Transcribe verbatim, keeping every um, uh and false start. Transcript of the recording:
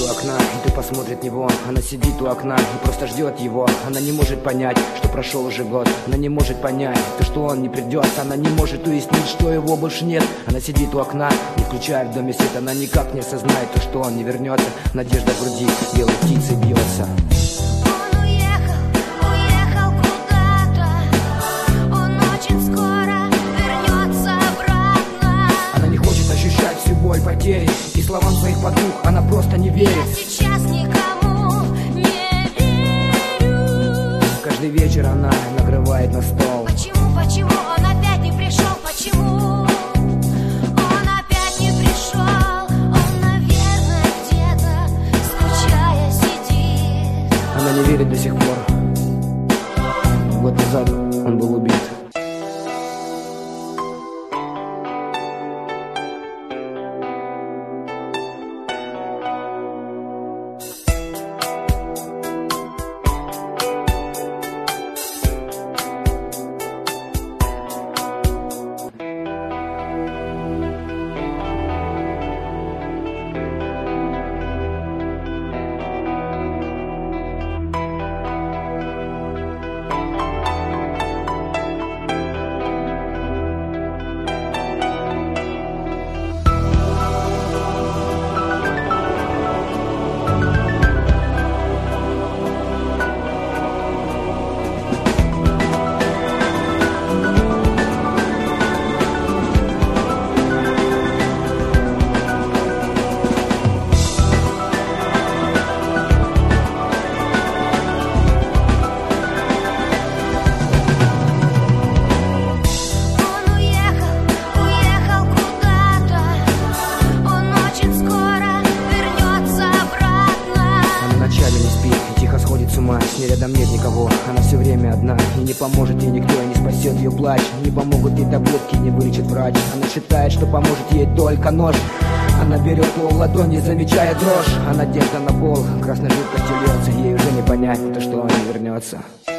у окна, и ты посмотрит в него. Она сидит у окна и просто ждет его. Она не может понять, что прошел уже год. Она не может понять, то, что он не придет. Она не может уяснить, что его больше нет. Она сидит у окна, не включая в доме свет. Она никак не осознает то, что он не вернется. Надежда в груди белой птицей бьется. Боль потери и словам своих подруг она просто не верит. Я сейчас никому не верю. Каждый вечер она накрывает на стол. Почему, почему он опять не пришел? Почему он опять не пришел? Он, наверное, где-то скучая сидит. Она не верит до сих пор. Год назад он был убит. С ней рядом нет никого, она все время одна. И не поможет ей никто, и не спасет ее плач. Не помогут ей таблетки, не вылечит врач. Она считает, что поможет ей только нож. Она берет его в ладони, замечая дрожь. Она одета на пол, красной жидкостью льется. Ей уже не понять, то что он не вернется.